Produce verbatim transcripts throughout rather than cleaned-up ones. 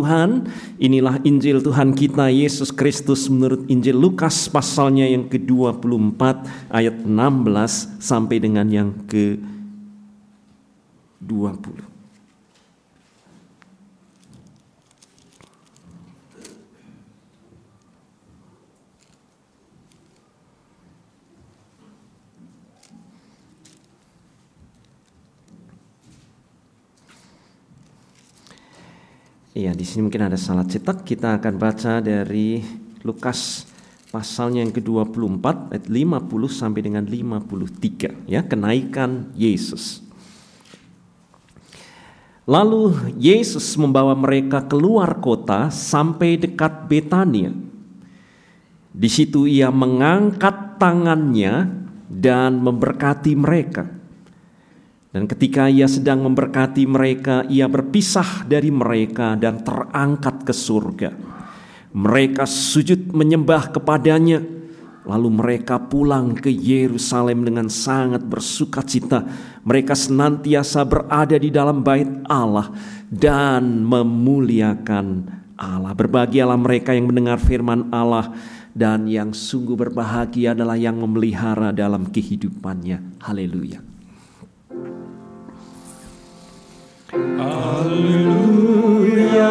Tuhan. Inilah Injil Tuhan kita Yesus Kristus menurut Injil Lukas pasalnya yang ke dua puluh empat ayat enam belas sampai dengan yang ke dua puluh. Iya, di sini mungkin ada salah cetak. Kita akan baca dari Lukas pasalnya yang ke dua puluh empat ayat lima puluh sampai dengan lima puluh tiga, ya, kenaikan Yesus. Lalu Yesus membawa mereka keluar kota sampai dekat Betania. Di situ ia mengangkat tangannya dan memberkati mereka. Dan ketika ia sedang memberkati mereka, ia berpisah dari mereka dan terangkat ke surga. Mereka sujud menyembah kepadanya, lalu mereka pulang ke Yerusalem dengan sangat bersukacita. Mereka senantiasa berada di dalam bait Allah dan memuliakan Allah. Berbahagialah mereka yang mendengar firman Allah, dan yang sungguh berbahagia adalah yang memelihara dalam kehidupannya. Haleluya. Haleluya,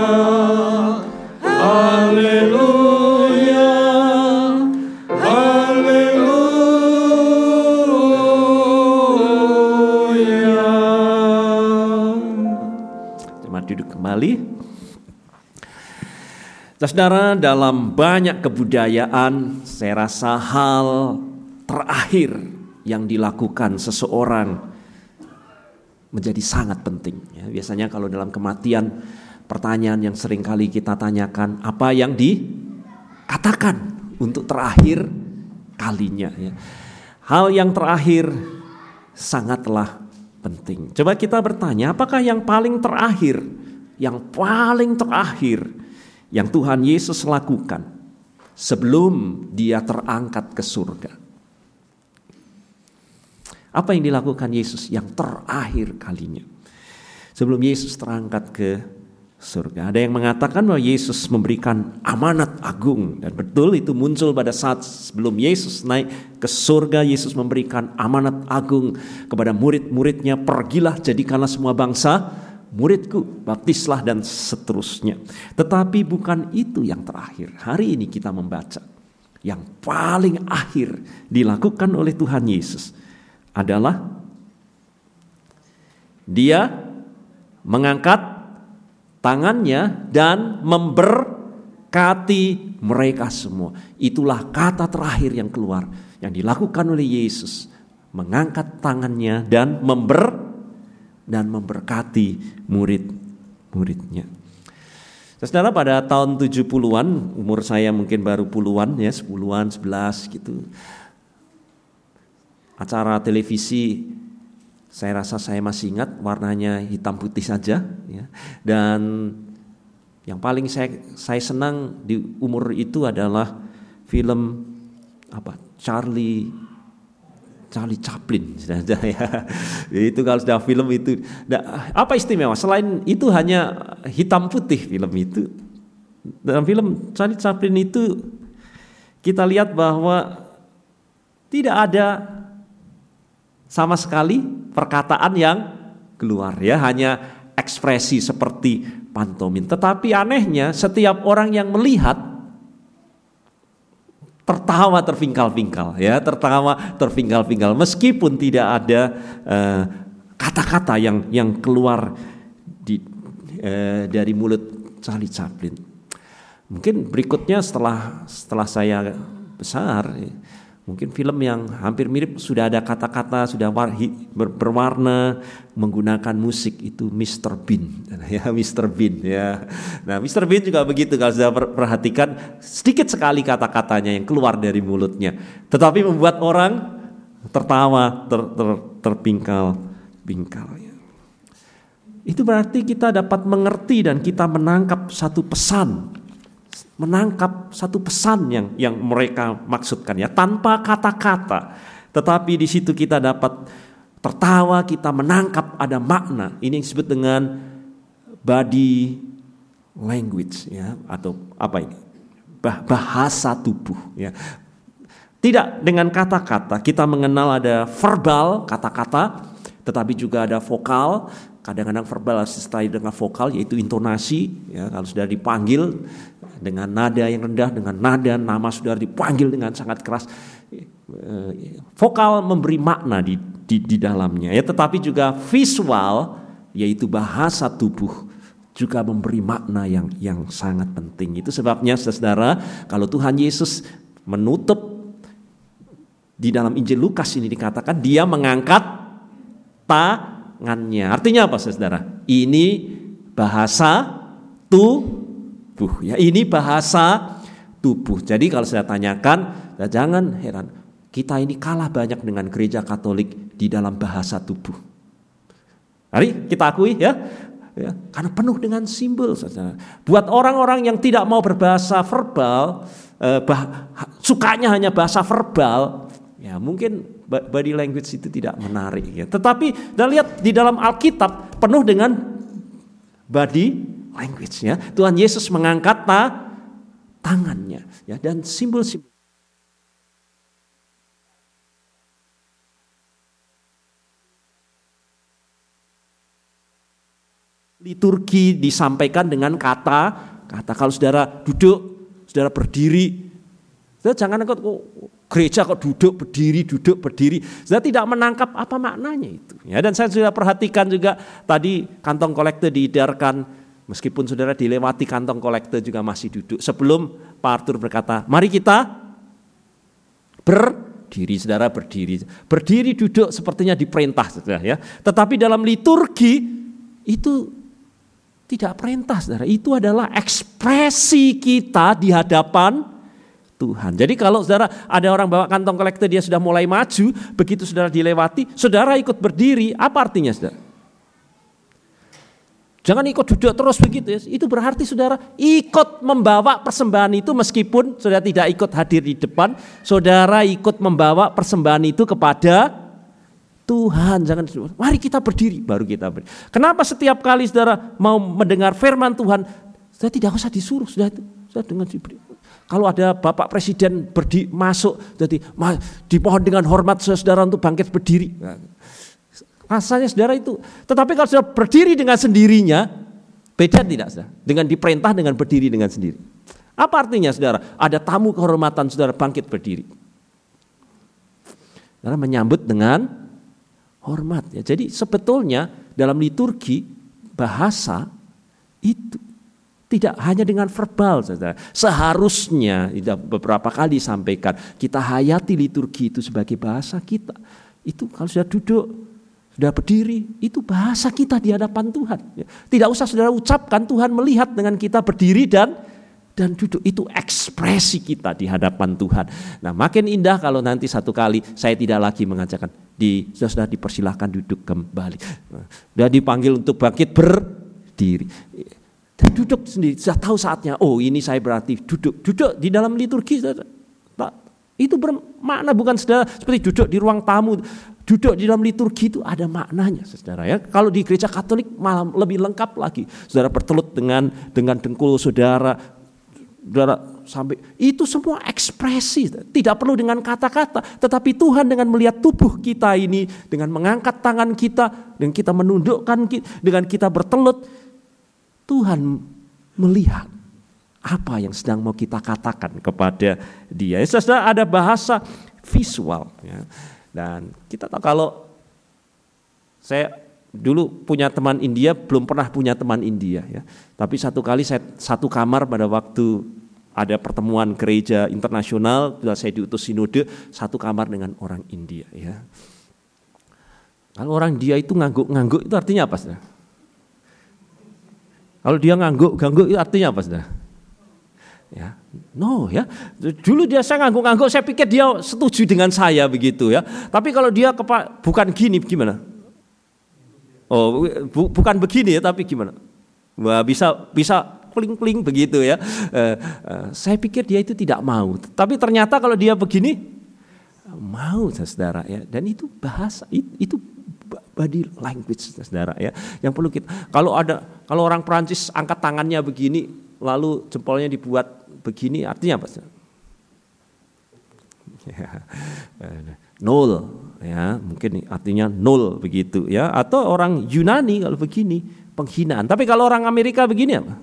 haleluya, haleluya. Jemaat duduk kembali. Saudara, dalam banyak kebudayaan, saya rasa hal terakhir yang dilakukan seseorang menjadi sangat penting. Ya, biasanya kalau dalam kematian, pertanyaan yang sering kali kita tanyakan, apa yang dikatakan untuk terakhir kalinya. Ya. Hal yang terakhir sangatlah penting. Coba kita bertanya, apakah yang paling terakhir, yang paling terakhir yang Tuhan Yesus lakukan sebelum dia terangkat ke surga? Apa yang dilakukan Yesus yang terakhir kalinya sebelum Yesus terangkat ke surga? Ada yang mengatakan bahwa Yesus memberikan amanat agung, dan betul itu muncul pada saat sebelum Yesus naik ke surga. Yesus memberikan amanat agung kepada murid-muridnya, pergilah jadikanlah semua bangsa muridku, baptislah dan seterusnya. Tetapi bukan itu yang terakhir. Hari ini kita membaca yang paling akhir dilakukan oleh Tuhan Yesus adalah dia mengangkat tangannya dan memberkati mereka semua. Itulah kata terakhir yang keluar, yang dilakukan oleh Yesus, mengangkat tangannya dan member dan memberkati murid-muridnya. Saudara, pada tahun tujuh puluhan, umur saya mungkin baru puluhan, ya, sepuluhan, sebelas gitu. Acara televisi, saya rasa saya masih ingat, warnanya hitam putih saja, ya. Dan yang paling saya saya senang di umur itu adalah film apa Charlie Charlie Chaplin, ya. Itu kalau sudah film itu, apa istimewa? Selain itu hanya hitam putih film itu. Dalam film Charlie Chaplin itu kita lihat bahwa tidak ada sama sekali perkataan yang keluar, ya, hanya ekspresi seperti pantomim. Tetapi anehnya setiap orang yang melihat tertawa terpingkal-pingkal, ya, tertawa terpingkal-pingkal meskipun tidak ada uh, kata-kata yang yang keluar di, uh, dari mulut Charlie Chaplin. Mungkin berikutnya setelah setelah saya besar, mungkin film yang hampir mirip, sudah ada kata-kata, sudah berwarna, menggunakan musik, itu mister Bean, ya, mister Bean, ya. Nah, mister Bean juga begitu, kalau sudah perhatikan sedikit sekali kata-katanya yang keluar dari mulutnya, tetapi membuat orang tertawa, ter, ter, terpingkal-pingkal. Itu berarti kita dapat mengerti dan kita menangkap satu pesan. Menangkap satu pesan yang yang mereka maksudkan, ya, tanpa kata-kata, tetapi di situ kita dapat tertawa, kita menangkap ada makna. Ini yang disebut dengan body language ya, atau apa ini? Bahasa tubuh ya. Tidak dengan kata-kata, kita mengenal ada verbal, kata-kata, tetapi juga ada vokal. Kadang-kadang verbal disertai dengan vokal, yaitu intonasi ya, kalau sudah dipanggil dengan nada yang rendah, dengan nada nama sudah dipanggil dengan sangat keras. Vokal memberi makna di, di, di dalamnya ya, tetapi juga visual, yaitu bahasa tubuh, juga memberi makna yang yang sangat penting. Itu sebabnya saudara, kalau Tuhan Yesus menutup di dalam Injil Lukas ini dikatakan dia mengangkat tangannya. Artinya apa saudara? Ini bahasa tubuh ya, ini bahasa tubuh. Jadi kalau saya tanyakan, ya jangan heran, kita ini kalah banyak dengan gereja Katolik di dalam bahasa tubuh. Mari kita akui ya. Ya, karena penuh dengan simbol saudara. Buat orang-orang yang tidak mau berbahasa verbal, eh, bah, sukanya hanya bahasa verbal, ya mungkin body language itu tidak menarik ya. Tetapi kita lihat di dalam Alkitab penuh dengan body language ya. Tuhan Yesus mengangkat ta, tangannya ya, dan simbol-simbol. Liturgi disampaikan dengan kata, kata kalau saudara duduk, saudara berdiri, saudara jangan kok gereja kok duduk berdiri, duduk berdiri, saudara tidak menangkap apa maknanya itu. Ya, dan saya sudah perhatikan juga tadi kantong kolektor diedarkan, meskipun saudara dilewati kantong kolektor juga masih duduk. Sebelum Pak Arthur berkata, mari kita berdiri, saudara berdiri, berdiri duduk sepertinya diperintah saudara ya. Tetapi dalam liturgi itu tidak perintah saudara, itu adalah ekspresi kita di hadapan Tuhan. Jadi kalau saudara ada orang bawa kantong kolektor, dia sudah mulai maju, begitu saudara dilewati, saudara ikut berdiri, apa artinya saudara? Jangan ikut duduk terus begitu ya. Itu berarti saudara ikut membawa persembahan itu, meskipun saudara tidak ikut hadir di depan, saudara ikut membawa persembahan itu kepada Tuhan. Jangan, mari kita berdiri, baru kita berdiri. Kenapa setiap kali saudara mau mendengar firman Tuhan, saudara tidak usah disuruh, sudah itu, sudah dengan diberi. Kalau ada Bapak Presiden berdiri masuk, jadi dipohon dengan hormat saudara untuk bangkit berdiri. Rasanya saudara itu. Tetapi kalau saudara berdiri dengan sendirinya, beda tidak saudara? Dengan diperintah dengan berdiri dengan sendiri. Apa artinya saudara? Ada tamu kehormatan, saudara bangkit berdiri. Saudara menyambut dengan hormat ya. Jadi sebetulnya dalam liturgi bahasa itu tidak hanya dengan verbal saudara. Seharusnya beberapa kali disampaikan, kita hayati liturgi itu sebagai bahasa kita. Itu kalau sudah duduk, sudah berdiri, itu bahasa kita di hadapan Tuhan. Tidak usah saudara ucapkan, Tuhan melihat dengan kita berdiri dan dan duduk, itu ekspresi kita di hadapan Tuhan. Nah, makin indah kalau nanti satu kali saya tidak lagi mengajarkan, di sudah, sudah dipersilahkan duduk kembali. Sudah dipanggil untuk bangkit berdiri. Dan duduk sendiri, sudah tahu saatnya. Oh, ini saya berarti duduk. Duduk di dalam liturgi, itu bermakna bukan saudara seperti duduk di ruang tamu. Duduk di dalam liturgi itu ada maknanya, saudara ya. Kalau di gereja Katolik malah lebih lengkap lagi. Saudara bertelut dengan dengan dengkul saudara. Saudara sampai itu semua ekspresi, tidak perlu dengan kata-kata, tetapi Tuhan dengan melihat tubuh kita ini, dengan mengangkat tangan kita, dengan kita menundukkan, dengan kita bertelut, Tuhan melihat apa yang sedang mau kita katakan kepada Dia. Saudara, ada bahasa visual ya. Dan kita tahu kalau saya dulu punya teman India, belum pernah punya teman India ya. Tapi satu kali saya satu kamar pada waktu ada pertemuan gereja internasional, saya diutus sinode, satu kamar dengan orang India ya. Kalau orang India itu ngangguk-ngangguk itu artinya apa saudara? Kalau dia ngangguk-ngangguk itu artinya apa saudara? Ya, no ya. Dulu dia saya ngangguk-ngangguk, saya pikir dia setuju dengan saya begitu ya. Tapi kalau dia kepa, bukan gini gimana? Oh, bu, bukan begini ya, tapi gimana? Wah, bisa bisa pling-pling begitu ya. Uh, uh, saya pikir dia itu tidak mau. Tapi ternyata kalau dia begini mau saudara ya. Dan itu bahasa itu, itu body language, saudara ya. Yang perlu kita, kalau ada, kalau orang Perancis angkat tangannya begini, lalu jempolnya dibuat begini, artinya apa? Ya, nol, ya mungkin artinya nol begitu ya. Atau orang Yunani kalau begini, penghinaan. Tapi kalau orang Amerika begini apa?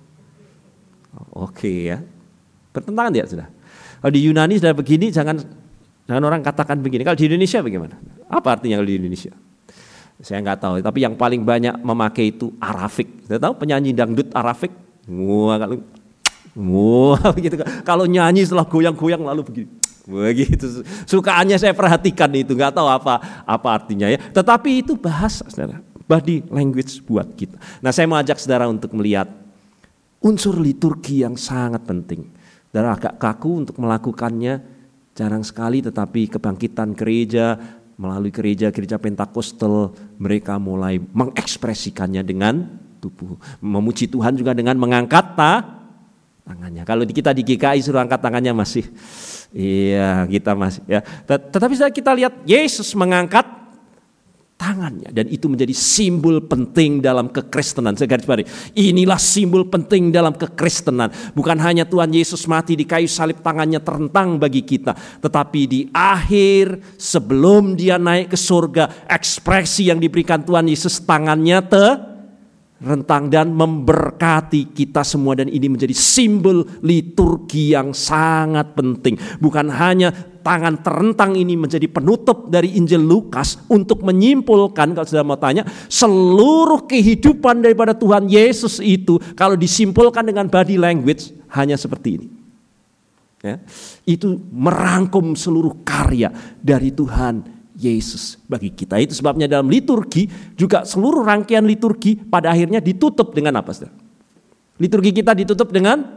Oke ya, bertentangan tidak sudah. Kalau di Yunani sudah begini, jangan jangan orang katakan begini. Kalau di Indonesia bagaimana? Apa artinya kalau di Indonesia? Saya nggak tahu, tapi yang paling banyak memakai itu Arafik. Saya tahu penyanyi dangdut Arafik. Wah, kalau wah begitu. Kalau nyanyi setelah goyang-goyang lalu begini. Begitu. Sukaannya saya perhatikan itu, nggak tahu apa apa artinya ya. Tetapi itu bahasa, saudara. Body language buat kita. Nah, saya mau ajak saudara untuk melihat unsur liturgi yang sangat penting. Saudara agak kaku untuk melakukannya, jarang sekali, tetapi kebangkitan gereja melalui gereja-gereja Pentakosta mereka mulai mengekspresikannya dengan tubuh. Memuji Tuhan juga dengan mengangkat ta, tangannya. Kalau kita di G K I suruh angkat tangannya masih, iya kita masih ya. Tetapi kita lihat Yesus mengangkat tangannya dan itu menjadi simbol penting dalam kekristenan. Saya garis bawahi, inilah simbol penting dalam kekristenan. Bukan hanya Tuhan Yesus mati di kayu salib tangannya terentang bagi kita, tetapi di akhir sebelum dia naik ke surga, ekspresi yang diberikan Tuhan Yesus tangannya terentang dan memberkati kita semua, dan ini menjadi simbol liturgi yang sangat penting. Bukan hanya tangan terentang ini menjadi penutup dari Injil Lukas untuk menyimpulkan, kalau sudah mau tanya, seluruh kehidupan daripada Tuhan Yesus itu kalau disimpulkan dengan body language hanya seperti ini. Ya, itu merangkum seluruh karya dari Tuhan Yesus bagi kita. Itu sebabnya dalam liturgi juga seluruh rangkaian liturgi pada akhirnya ditutup dengan apa? Saudara? Liturgi kita ditutup dengan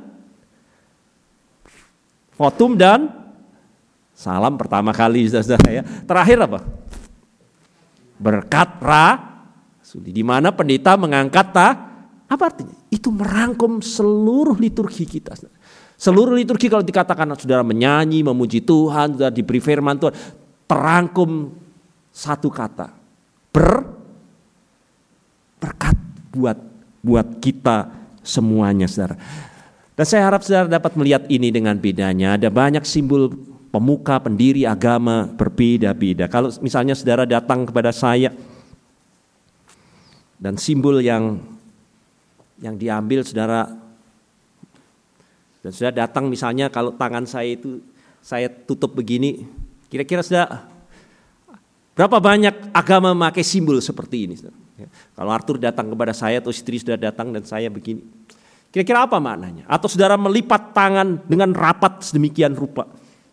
votum dan salam pertama kali, saudara ya. Terakhir apa? Berkat rasuli. Di mana pendeta mengangkat ta, apa artinya? Itu merangkum seluruh liturgi kita. Seluruh liturgi kalau dikatakan saudara menyanyi, memuji Tuhan, saudara diberi firman Tuhan, terangkum satu kata. Ber berkat buat buat kita semuanya, saudara. Dan saya harap saudara dapat melihat ini dengan bedanya. Ada banyak simbol pemuka, pendiri agama berbeda-beda. Kalau misalnya saudara datang kepada saya dan simbol yang yang diambil saudara, dan saudara datang misalnya kalau tangan saya itu saya tutup begini, kira-kira saudara berapa banyak agama memakai simbol seperti ini? Saudara? Kalau Arthur datang kepada saya atau istri saudara datang dan saya begini, kira-kira apa maknanya? Atau saudara melipat tangan dengan rapat sedemikian rupa.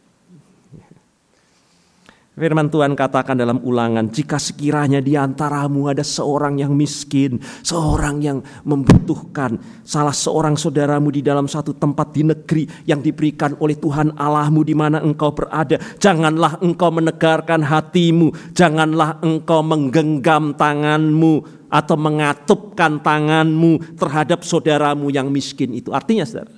Firman Tuhan katakan dalam Ulangan, jika sekiranya di antaramu ada seorang yang miskin, seorang yang membutuhkan, salah seorang saudaramu di dalam satu tempat di negeri yang diberikan oleh Tuhan Allahmu di mana engkau berada, janganlah engkau menegarkan hatimu, janganlah engkau menggenggam tanganmu atau mengatupkan tanganmu terhadap saudaramu yang miskin itu. Artinya, saudara,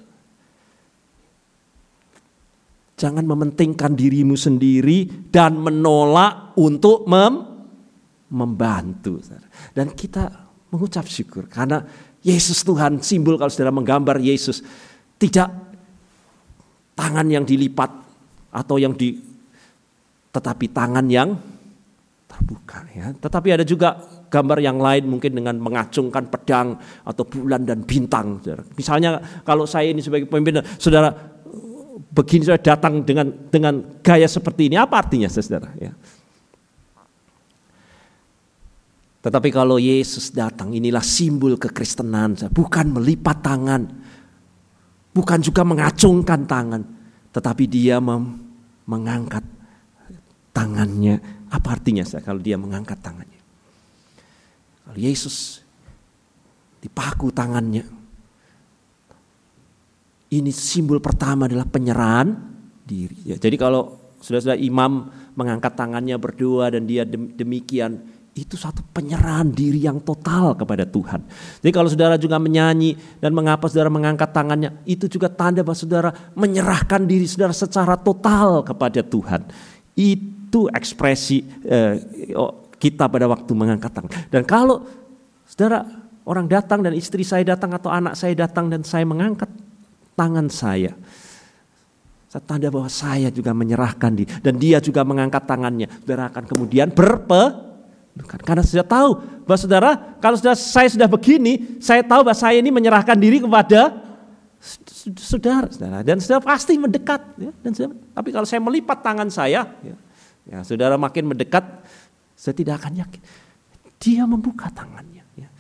jangan mementingkan dirimu sendiri dan menolak untuk mem- membantu. Dan kita mengucap syukur karena Yesus Tuhan, simbol kalau saudara menggambar Yesus, tidak tangan yang dilipat atau yang di, tetapi tangan yang terbuka. Ya. Tetapi ada juga gambar yang lain mungkin dengan mengacungkan pedang atau bulan dan bintang. Saudara. Misalnya kalau saya ini sebagai pemimpin, saudara begini saudara datang dengan dengan gaya seperti ini, apa artinya saudara? Ya. Tetapi kalau Yesus datang, inilah simbol kekristenan, bukan melipat tangan, bukan juga mengacungkan tangan, tetapi dia mem- mengangkat tangannya. Apa artinya saudara, kalau dia mengangkat tangannya? Kalau Yesus dipaku tangannya, ini simbol pertama adalah penyerahan diri. Ya, jadi kalau saudara-saudara imam mengangkat tangannya berdoa dan dia demikian, itu satu penyerahan diri yang total kepada Tuhan. Jadi kalau saudara juga menyanyi dan mengapa saudara mengangkat tangannya, itu juga tanda bahwa saudara menyerahkan diri saudara secara total kepada Tuhan. Itu ekspresi eh, kita pada waktu mengangkat tangan. Dan kalau saudara, orang datang dan istri saya datang atau anak saya datang dan saya mengangkat tangan saya, saya tanda bahwa saya juga menyerahkan diri dan dia juga mengangkat tangannya. Saudara akan kemudian berpelukan. Karena sudah tahu bahwa saudara, kalau sudah saya sudah begini, saya tahu bahwa saya ini menyerahkan diri kepada saudara, saudara. Dan saudara pasti mendekat. Ya, dan saudara, tapi kalau saya melipat tangan saya, ya, ya, saudara makin mendekat, saya tidak akan yakin. Dia membuka tangannya. Ya.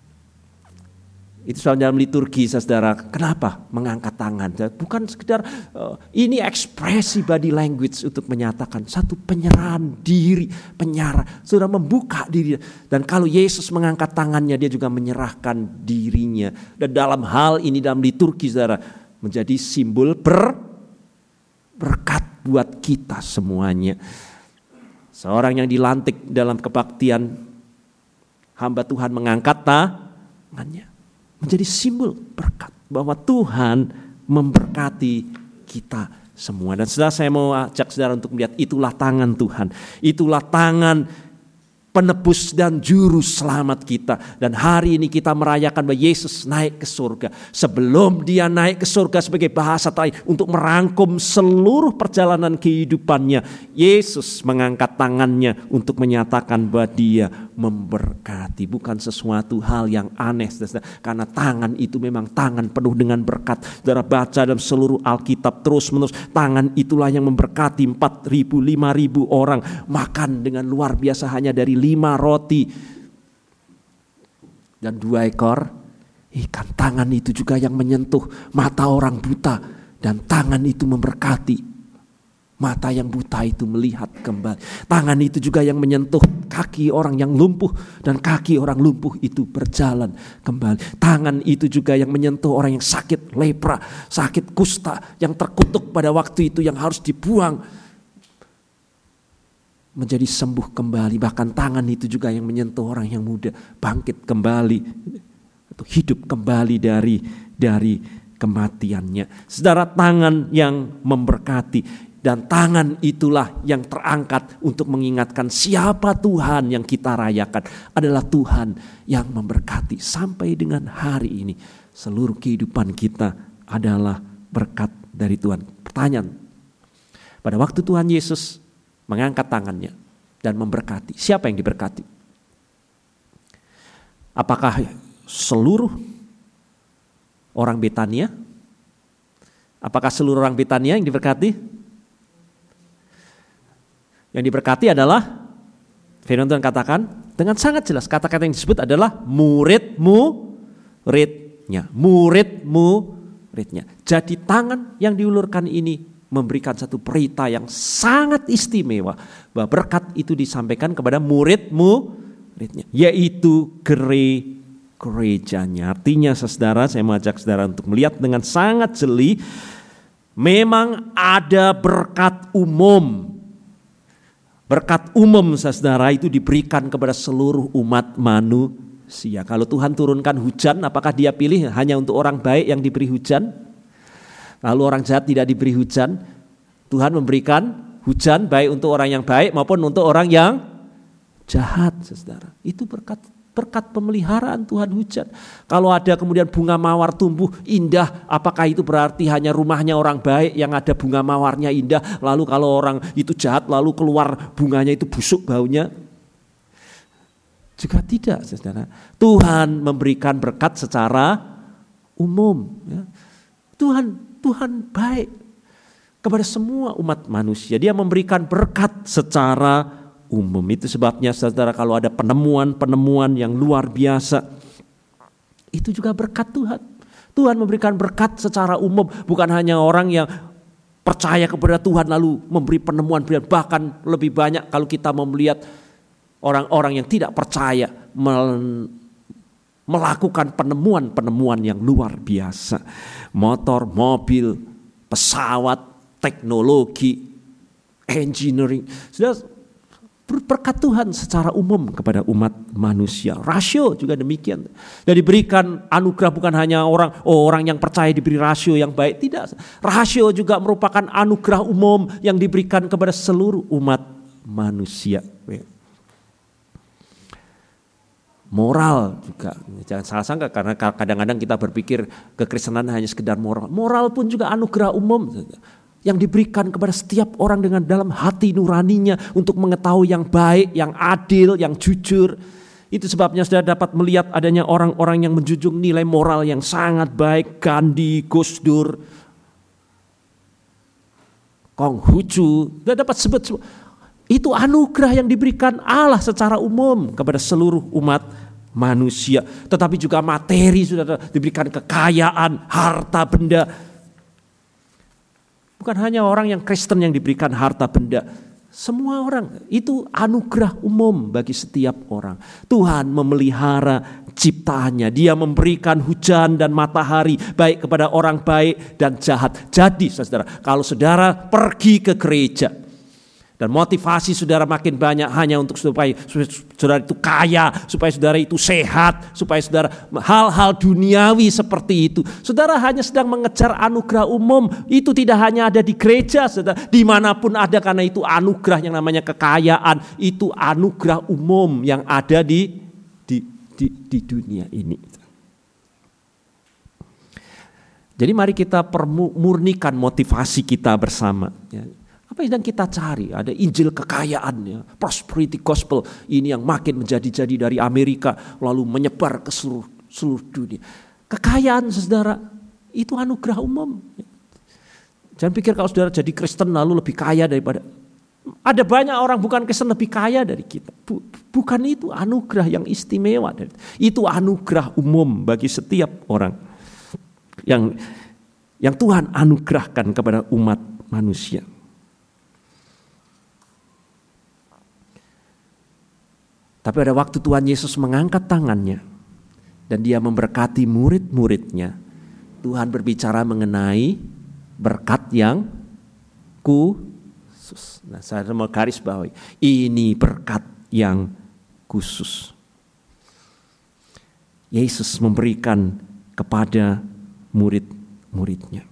Itu soal dalam liturgi, saudara. Kenapa mengangkat tangan? Bukan sekedar uh, ini ekspresi body language untuk menyatakan satu penyerahan diri, penyerah. Saudara membuka diri. Dan kalau Yesus mengangkat tangannya, dia juga menyerahkan dirinya. Dan dalam hal ini dalam liturgi, saudara, menjadi simbol ber, berkat buat kita semuanya. Seorang yang dilantik dalam kebaktian, hamba Tuhan mengangkat tangannya. Menjadi simbol berkat. Bahwa Tuhan memberkati kita semua. Dan saudara, saya mau ajak saudara untuk melihat itulah tangan Tuhan. Itulah tangan penebus dan juru selamat kita. Dan hari ini kita merayakan bahwa Yesus naik ke surga. Sebelum dia naik ke surga sebagai bahasa terakhir untuk merangkum seluruh perjalanan kehidupannya, Yesus mengangkat tangannya untuk menyatakan bahwa dia memberkati. Bukan sesuatu hal yang aneh, saudara, karena tangan itu memang tangan penuh dengan berkat. Saudara baca dalam seluruh Alkitab terus menerus, tangan itulah yang memberkati empat ribu, lima ribu orang makan dengan luar biasa hanya dari lima roti dan dua ekor ikan. Tangan itu juga yang menyentuh mata orang buta, dan tangan itu memberkati mata yang buta itu melihat kembali. Tangan itu juga yang menyentuh kaki orang yang lumpuh, dan kaki orang lumpuh itu berjalan kembali. Tangan itu juga yang menyentuh orang yang sakit lepra, sakit kusta, yang terkutuk pada waktu itu yang harus dibuang, menjadi sembuh kembali. Bahkan tangan itu juga yang menyentuh orang yang muda bangkit kembali atau hidup kembali dari dari kematiannya. Saudara, tangan yang memberkati, dan tangan itulah yang terangkat untuk mengingatkan siapa Tuhan yang kita rayakan adalah Tuhan yang memberkati. Sampai dengan hari ini seluruh kehidupan kita adalah berkat dari Tuhan. Pertanyaan, pada waktu Tuhan Yesus mengangkat tangannya dan memberkati, siapa yang diberkati? Apakah seluruh orang Betania? Apakah seluruh orang Betania yang diberkati? Yang diberkati adalah, firman Tuhan katakan dengan sangat jelas, kata-kata yang disebut adalah murid-muridnya. Murid-muridnya. Jadi tangan yang diulurkan ini memberikan satu berita yang sangat istimewa, bahwa berkat itu disampaikan kepada murid-muridnya, yaitu gere, gerejanya. Artinya, saudara, saya mengajak saudara untuk melihat dengan sangat jeli, memang ada berkat umum. Berkat umum, saudara, itu diberikan kepada seluruh umat manusia. Kalau Tuhan turunkan hujan, apakah dia pilih hanya untuk orang baik yang diberi hujan? Lalu orang jahat tidak diberi hujan? Tuhan memberikan hujan baik untuk orang yang baik maupun untuk orang yang jahat, saudara. Itu berkat berkat pemeliharaan Tuhan hujan. Kalau ada kemudian bunga mawar tumbuh indah, apakah itu berarti hanya rumahnya orang baik yang ada bunga mawarnya indah? Lalu kalau orang itu jahat lalu keluar bunganya itu busuk baunya? Juga tidak, saudara. Tuhan memberikan berkat secara umum. Ya. Tuhan Tuhan baik kepada semua umat manusia. Dia memberikan berkat secara umum. Itu sebabnya, saudara, kalau ada penemuan-penemuan yang luar biasa, itu juga berkat Tuhan. Tuhan memberikan berkat secara umum, bukan hanya orang yang percaya kepada Tuhan lalu memberi penemuan. Bahkan lebih banyak kalau kita mau melihat orang-orang yang tidak percaya melakukan penemuan-penemuan yang luar biasa. Motor, mobil, pesawat, teknologi, engineering. Sudah berkat Tuhan secara umum kepada umat manusia. Rasio juga demikian. Dan diberikan anugerah bukan hanya orang oh, orang yang percaya diberi rasio yang baik. Tidak. Rasio juga merupakan anugerah umum yang diberikan kepada seluruh umat manusia. moral juga. Jangan salah sangka karena kadang-kadang kita berpikir kekristenan hanya sekedar moral. Moral pun juga anugerah umum yang diberikan kepada setiap orang dengan dalam hati nuraninya untuk mengetahui yang baik, yang adil, yang jujur. Itu sebabnya sudah dapat melihat adanya orang-orang yang menjunjung nilai moral yang sangat baik. Gandhi, Gus Dur, Konghucu, sudah dapat sebut. Itu anugerah yang diberikan Allah secara umum kepada seluruh umat manusia. Tetapi juga materi sudah diberikan, kekayaan, harta benda. Bukan hanya orang yang Kristen yang diberikan harta benda. Semua orang, itu anugerah umum bagi setiap orang. Tuhan memelihara ciptaannya. Dia memberikan hujan dan matahari baik kepada orang baik dan jahat. Jadi saudara, kalau saudara pergi ke gereja dan motivasi saudara makin banyak hanya untuk supaya saudara itu kaya, supaya saudara itu sehat, supaya saudara hal-hal duniawi seperti itu. Saudara hanya sedang mengejar anugerah umum. Itu tidak hanya ada di gereja, saudara, dimanapun ada, karena itu anugerah yang namanya kekayaan. Itu anugerah umum yang ada di di di, di dunia ini. Jadi mari kita murnikan motivasi kita bersama. Ya. Apa yang kita cari? Ada Injil kekayaan, ya, prosperity gospel ini yang makin menjadi-jadi dari Amerika lalu menyebar ke seluruh seluruh dunia. Kekayaan, saudara, itu anugerah umum. Jangan pikir kalau saudara jadi Kristen lalu lebih kaya daripada. Ada banyak orang bukan Kristen lebih kaya dari kita. Bukan itu anugerah yang istimewa. Itu anugerah umum bagi setiap orang yang yang Tuhan anugerahkan kepada umat manusia. Tapi pada waktu Tuhan Yesus mengangkat tangannya dan dia memberkati murid-muridnya, Tuhan berbicara mengenai berkat yang khusus. Nah, saya mau garis bawahi, ini berkat yang khusus. Yesus memberikan kepada murid-muridnya.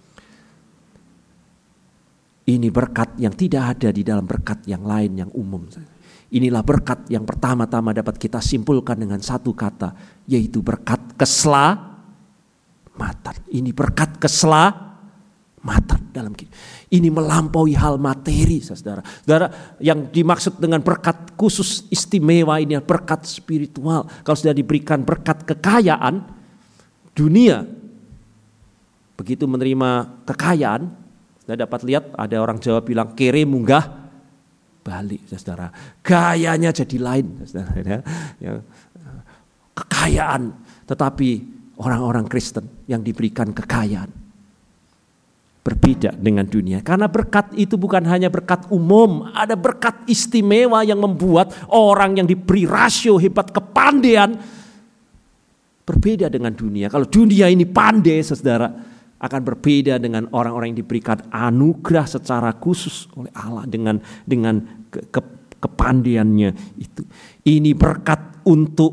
Ini berkat yang tidak ada di dalam berkat yang lain yang umum. Inilah berkat yang pertama-tama dapat kita simpulkan dengan satu kata, yaitu berkat keselamatan. Ini berkat keselamatan dalam kita. Ini melampaui hal materi, saudara. Saudara, yang dimaksud dengan berkat khusus istimewa ini adalah berkat spiritual. Kalau sudah diberikan berkat kekayaan, dunia begitu menerima kekayaan, saudara dapat lihat ada orang Jawa bilang kere munggah balik, saudara. Gayanya jadi lain, saudara. Ya. Kekayaan, tetapi orang-orang Kristen yang diberikan kekayaan berbeda dengan dunia. Karena berkat itu bukan hanya berkat umum, ada berkat istimewa yang membuat orang yang diberi rasio hebat kepandaian berbeda dengan dunia. Kalau dunia ini pandai, saudara, akan berbeda dengan orang-orang yang diberikan anugerah secara khusus oleh Allah dengan dengan ke, ke, kepandaiannya itu. Ini berkat untuk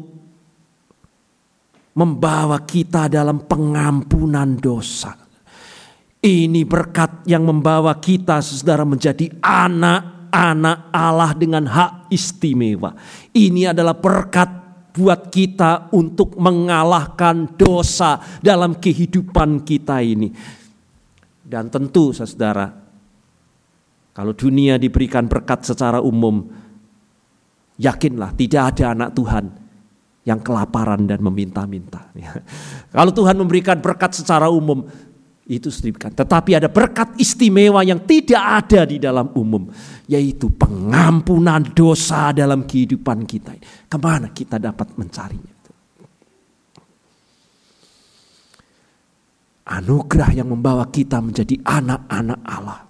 membawa kita dalam pengampunan dosa. Ini berkat yang membawa kita, saudara, menjadi anak-anak Allah dengan hak istimewa. Ini adalah berkat buat kita untuk mengalahkan dosa dalam kehidupan kita ini. Dan tentu, saudara, kalau dunia diberikan berkat secara umum, yakinlah tidak ada anak Tuhan yang kelaparan dan meminta-minta. Kalau Tuhan memberikan berkat secara umum, itu sedikit. Tetapi ada berkat istimewa yang tidak ada di dalam umum, yaitu pengampunan dosa dalam kehidupan kita. Kemana kita dapat mencarinya? Anugerah yang membawa kita menjadi anak-anak Allah.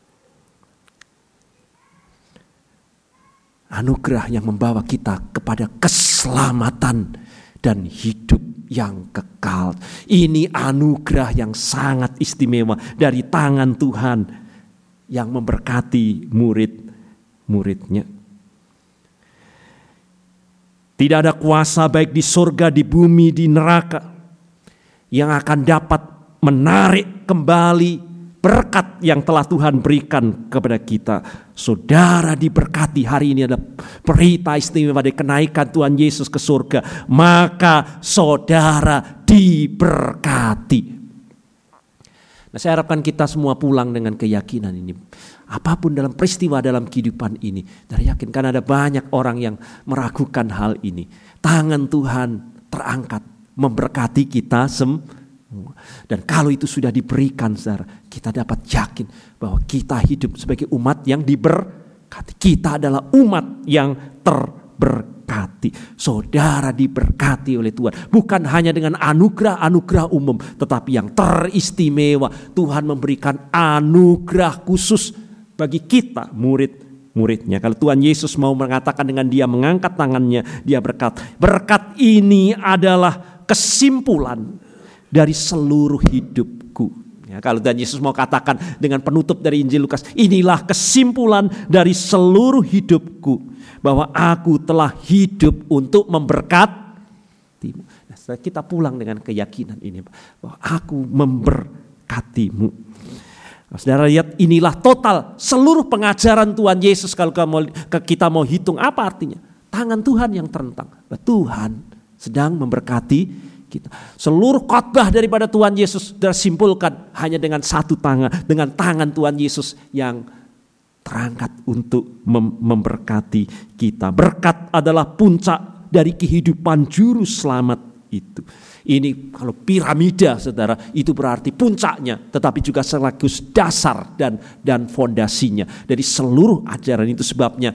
Anugerah yang membawa kita kepada keselamatan dan hidup yang kekal. Ini anugerah yang sangat istimewa dari tangan Tuhan yang memberkati murid-muridnya. Tidak ada kuasa baik di surga, di bumi, di neraka yang akan dapat menarik kembali berkat yang telah Tuhan berikan kepada kita. Saudara diberkati. Hari ini ada berita istimewa dari kenaikan Tuhan Yesus ke surga. Maka saudara diberkati. Nah, saya harapkan kita semua pulang dengan keyakinan ini. Apapun dalam peristiwa dalam kehidupan ini, dari yakin, karena ada banyak orang yang meragukan hal ini. Tangan Tuhan terangkat memberkati kita semua. Dan kalau itu sudah diberikan, saudara, kita dapat yakin bahwa kita hidup sebagai umat yang diberkati. Kita adalah umat yang terberkati. Saudara diberkati oleh Tuhan. Bukan hanya dengan anugerah-anugerah umum, tetapi yang teristimewa. Tuhan memberikan anugerah khusus bagi kita, murid-muridnya. Kalau Tuhan Yesus mau mengatakan dengan dia mengangkat tangannya, dia berkata, berkat ini adalah kesimpulan dari seluruh hidupku. Ya, kalau Tuhan Yesus mau katakan dengan penutup dari Injil Lukas, inilah kesimpulan dari seluruh hidupku, bahwa aku telah hidup untuk memberkatimu. Nah, kita pulang dengan keyakinan ini, bahwa aku memberkatimu. Nah, saudara lihat, inilah total seluruh pengajaran Tuhan Yesus. Kalau kita mau hitung apa artinya, tangan Tuhan yang terentang. Tuhan sedang memberkati kita. Seluruh khotbah daripada Tuhan Yesus tersimpulkan hanya dengan satu tangan, dengan tangan Tuhan Yesus yang terangkat untuk mem- memberkati kita. Berkat adalah puncak dari kehidupan juru selamat itu. Ini kalau piramida, saudara, itu berarti puncaknya, tetapi juga sekaligus dasar dan dan fondasinya dari seluruh ajaran itu. Sebabnya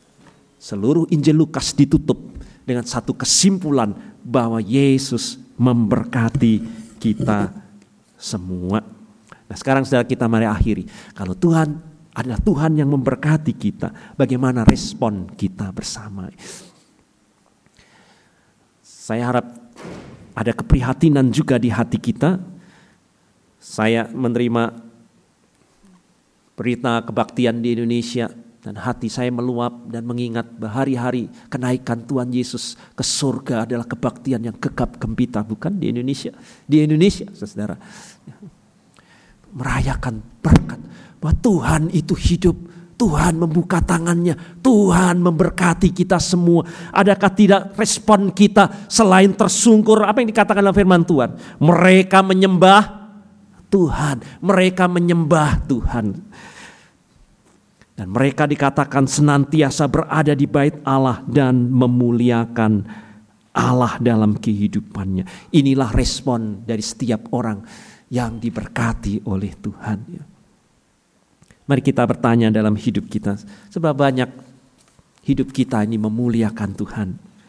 seluruh Injil Lukas ditutup dengan satu kesimpulan bahwa Yesus memberkati kita semua. Nah, sekarang saudara, kita mari akhiri. Kalau Tuhan adalah Tuhan yang memberkati kita, bagaimana respon kita bersama? Saya harap ada keprihatinan juga di hati kita. Saya menerima berita kebaktian di Indonesia, dan hati saya meluap dan mengingat hari-hari kenaikan Tuhan Yesus ke surga adalah kebaktian yang gegap gempita, bukan di Indonesia? Di Indonesia, saudara, merayakan berkat bahwa Tuhan itu hidup, Tuhan membuka tangannya, Tuhan memberkati kita semua. Adakah tidak respon kita selain tersungkur? Apa yang dikatakan dalam firman Tuhan? Mereka menyembah Tuhan, mereka menyembah Tuhan. Dan mereka dikatakan senantiasa berada di bait Allah dan memuliakan Allah dalam kehidupannya. Inilah respon dari setiap orang yang diberkati oleh Tuhan. Mari kita bertanya dalam hidup kita, sebab banyak hidup kita ini memuliakan Tuhan.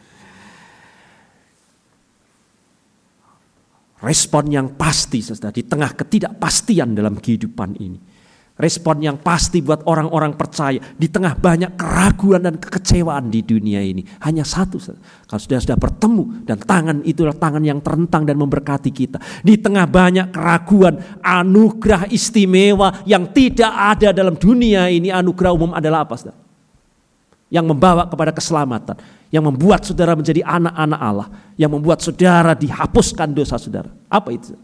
Respon yang pasti, saudara, di tengah ketidakpastian dalam kehidupan ini. Respon yang pasti buat orang-orang percaya di tengah banyak keraguan dan kekecewaan di dunia ini. Hanya satu, kalau sudah sudah bertemu, dan tangan itulah tangan yang terentang dan memberkati kita. Di tengah banyak keraguan, anugerah istimewa yang tidak ada dalam dunia ini. Anugerah umum adalah apa, saudara? Yang membawa kepada keselamatan, yang membuat saudara menjadi anak-anak Allah, yang membuat saudara dihapuskan dosa saudara. Apa itu?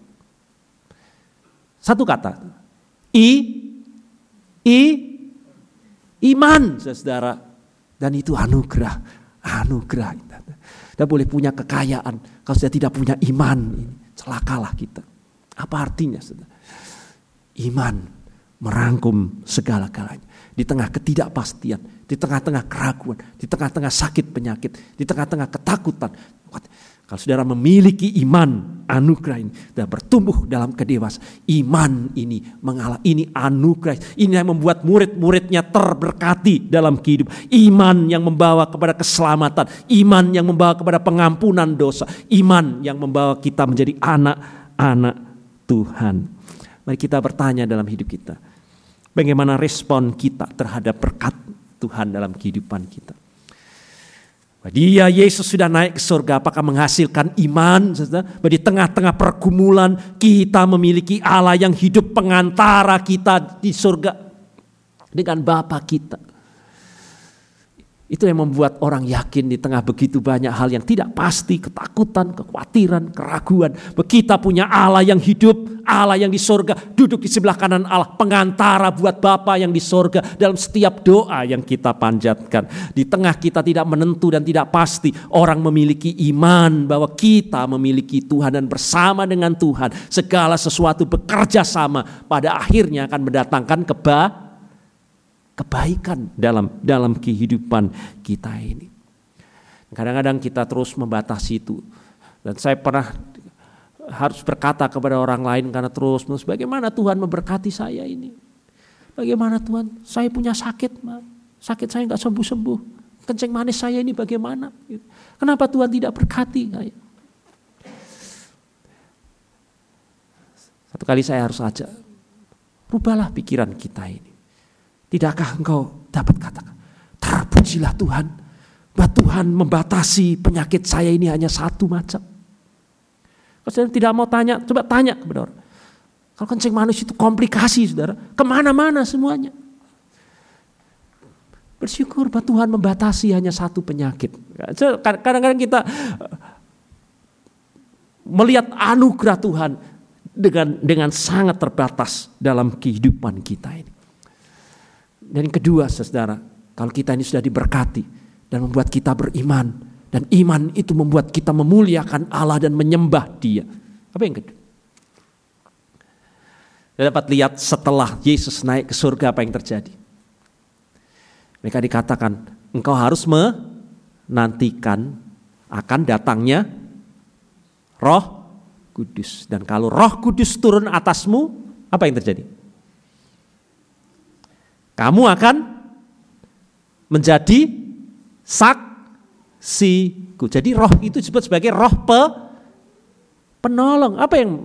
Satu kata, I I, iman, saudara. Dan itu anugerah, anugerah. Kita boleh punya kekayaan, kalau sudah tidak punya iman, celakalah kita. Apa artinya, saudara? Iman merangkum segala-galanya. Di tengah ketidakpastian, di tengah-tengah keraguan, di tengah-tengah sakit penyakit, di tengah-tengah ketakutan. Kalau saudara memiliki iman, anugerah ini, dan bertumbuh dalam kedewasaan, iman ini mengalah, ini anugerah, ini yang membuat murid-muridnya terberkati dalam kehidupan. Iman yang membawa kepada keselamatan, iman yang membawa kepada pengampunan dosa, iman yang membawa kita menjadi anak-anak Tuhan. Mari kita bertanya dalam hidup kita, bagaimana respon kita terhadap berkat Tuhan dalam kehidupan kita? Dia, Yesus sudah naik ke surga, apakah menghasilkan iman? Di tengah-tengah pergumulan kita memiliki Allah yang hidup pengantara kita di surga dengan Bapa kita. Itu yang membuat orang yakin di tengah begitu banyak hal yang tidak pasti, ketakutan, kekhawatiran, keraguan. Kita punya Allah yang hidup, Allah yang di sorga, duduk di sebelah kanan Allah, pengantara buat Bapa yang di sorga dalam setiap doa yang kita panjatkan. Di tengah kita tidak menentu dan tidak pasti, orang memiliki iman bahwa kita memiliki Tuhan dan bersama dengan Tuhan segala sesuatu bekerja sama pada akhirnya akan mendatangkan keba kebaikan dalam dalam kehidupan kita ini. Kadang-kadang kita terus membatasi itu. Dan saya pernah harus berkata kepada orang lain karena terus menerus, bagaimana Tuhan memberkati saya ini? Bagaimana Tuhan? Saya punya sakit, sakit saya nggak sembuh-sembuh. Kencing manis saya ini bagaimana? Kenapa Tuhan tidak berkati saya? Satu kali saya harus ajak, rubahlah pikiran kita ini. Tidakkah engkau dapat katakan, terpujilah Tuhan, bahwa Tuhan membatasi penyakit saya ini hanya satu macam. Kalau saudara tidak mau tanya, coba tanya kepada orang. Kalau kencing manis itu komplikasi saudara, kemana-mana semuanya. Bersyukur bahwa Tuhan membatasi hanya satu penyakit. Kadang-kadang kita melihat anugerah Tuhan dengan dengan sangat terbatas dalam kehidupan kita ini. Dan yang kedua saudara, kalau kita ini sudah diberkati dan membuat kita beriman, dan iman itu membuat kita memuliakan Allah dan menyembah Dia. Apa yang kedua? Kita dapat lihat setelah Yesus naik ke surga apa yang terjadi. Mereka dikatakan, engkau harus menantikan akan datangnya Roh Kudus. Dan kalau Roh Kudus turun atasmu, apa yang terjadi? Kamu akan menjadi saksiku. Jadi roh itu disebut sebagai roh pe, penolong. Apa yang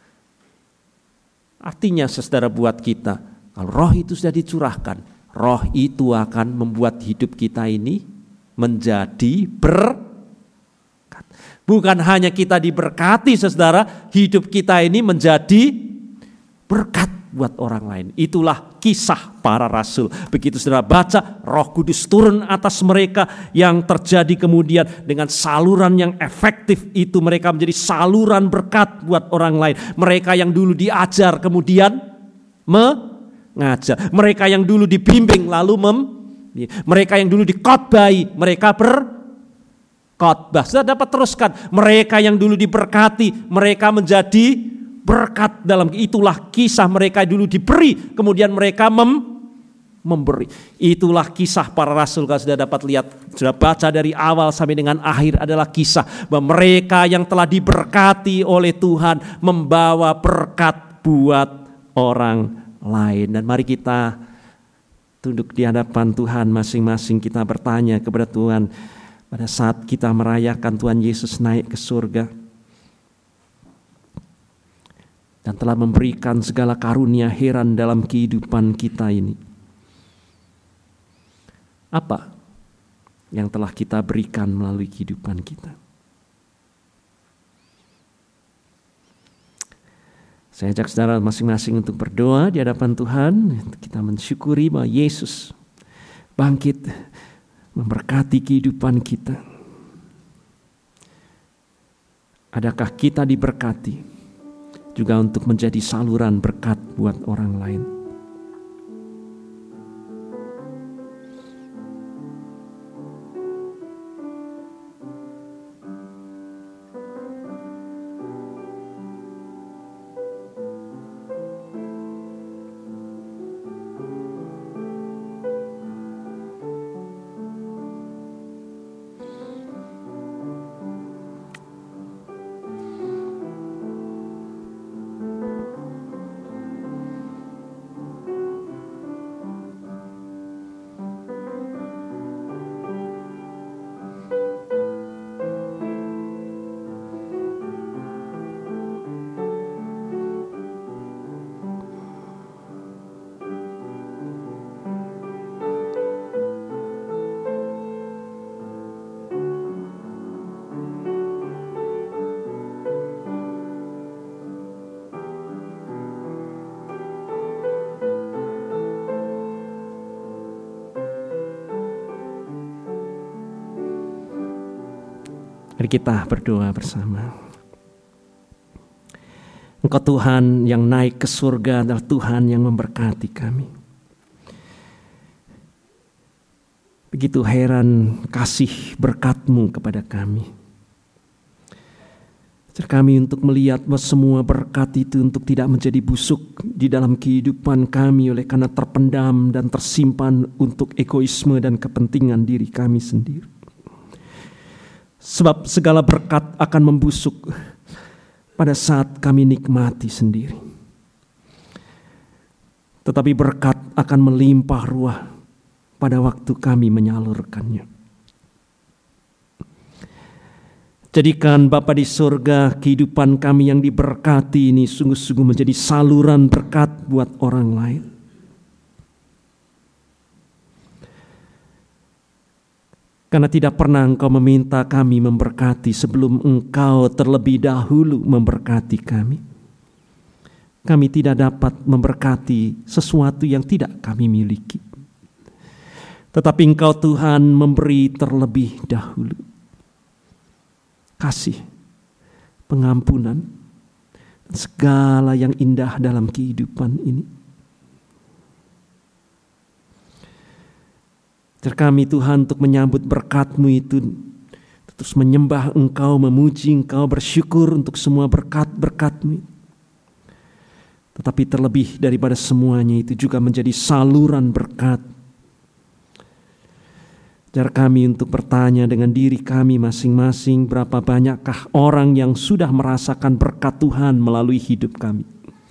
artinya saudara buat kita? Kalau roh itu sudah dicurahkan, roh itu akan membuat hidup kita ini menjadi berkat. Bukan hanya kita diberkati saudara, hidup kita ini menjadi berkat buat orang lain. Itulah kisah para rasul. Begitu saudara baca, Roh Kudus turun atas mereka, yang terjadi kemudian dengan saluran yang efektif itu mereka menjadi saluran berkat buat orang lain. Mereka yang dulu diajar kemudian mengajar. Mereka yang dulu dibimbing lalu mem mereka yang dulu dikotbahi mereka berkhotbah. Saudara dapat teruskan, mereka yang dulu diberkati mereka menjadi berkat. Dalam itulah kisah mereka dulu diberi, kemudian mereka mem, memberi. Itulah kisah para rasul. Kalau sudah dapat lihat, sudah baca dari awal sampai dengan akhir adalah kisah bahwa mereka yang telah diberkati oleh Tuhan membawa berkat buat orang lain. Dan mari kita tunduk di hadapan Tuhan masing-masing, kita bertanya kepada Tuhan pada saat kita merayakan Tuhan Yesus naik ke surga dan telah memberikan segala karunia heran dalam kehidupan kita ini. Apa yang telah kita berikan melalui kehidupan kita? Saya ajak saudara masing-masing untuk berdoa di hadapan Tuhan. Kita mensyukuri bahwa Yesus bangkit memberkati kehidupan kita. Adakah kita diberkati juga untuk menjadi saluran berkat buat orang lain? Mari kita berdoa bersama. Engkau Tuhan yang naik ke surga adalah Tuhan yang memberkati kami. Begitu heran kasih berkat-Mu kepada kami. Ajar kami untuk melihat bahwa semua berkat itu untuk tidak menjadi busuk di dalam kehidupan kami oleh karena terpendam dan tersimpan untuk egoisme dan kepentingan diri kami sendiri. Sebab segala berkat akan membusuk pada saat kami nikmati sendiri. Tetapi berkat akan melimpah ruah pada waktu kami menyalurkannya. Jadikan Bapa di surga kehidupan kami yang diberkati ini sungguh-sungguh menjadi saluran berkat buat orang lain. Karena tidak pernah Engkau meminta kami memberkati sebelum Engkau terlebih dahulu memberkati kami. Kami tidak dapat memberkati sesuatu yang tidak kami miliki. Tetapi Engkau Tuhan memberi terlebih dahulu. Kasih, pengampunan, dan segala yang indah dalam kehidupan ini. Ajar kami Tuhan untuk menyambut berkat-Mu itu, terus menyembah Engkau, memuji Engkau, bersyukur untuk semua berkat-berkat-Mu. Tetapi terlebih daripada semuanya itu juga menjadi saluran berkat. Ajar kami untuk bertanya dengan diri kami masing-masing, berapa banyakkah orang yang sudah merasakan berkat Tuhan melalui hidup kami.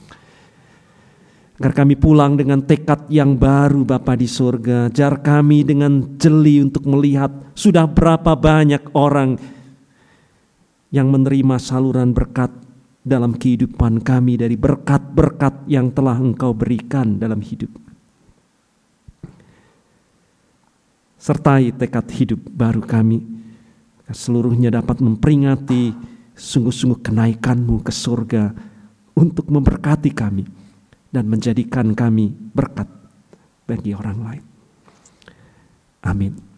Agar kami pulang dengan tekad yang baru Bapa di surga. Ajar kami dengan jeli untuk melihat sudah berapa banyak orang yang menerima saluran berkat dalam kehidupan kami dari berkat-berkat yang telah Engkau berikan dalam hidup. Sertai tekad hidup baru kami, agar seluruhnya dapat memperingati sungguh-sungguh kenaikan-Mu ke surga untuk memberkati kami dan menjadikan kami berkat bagi orang lain. Amin.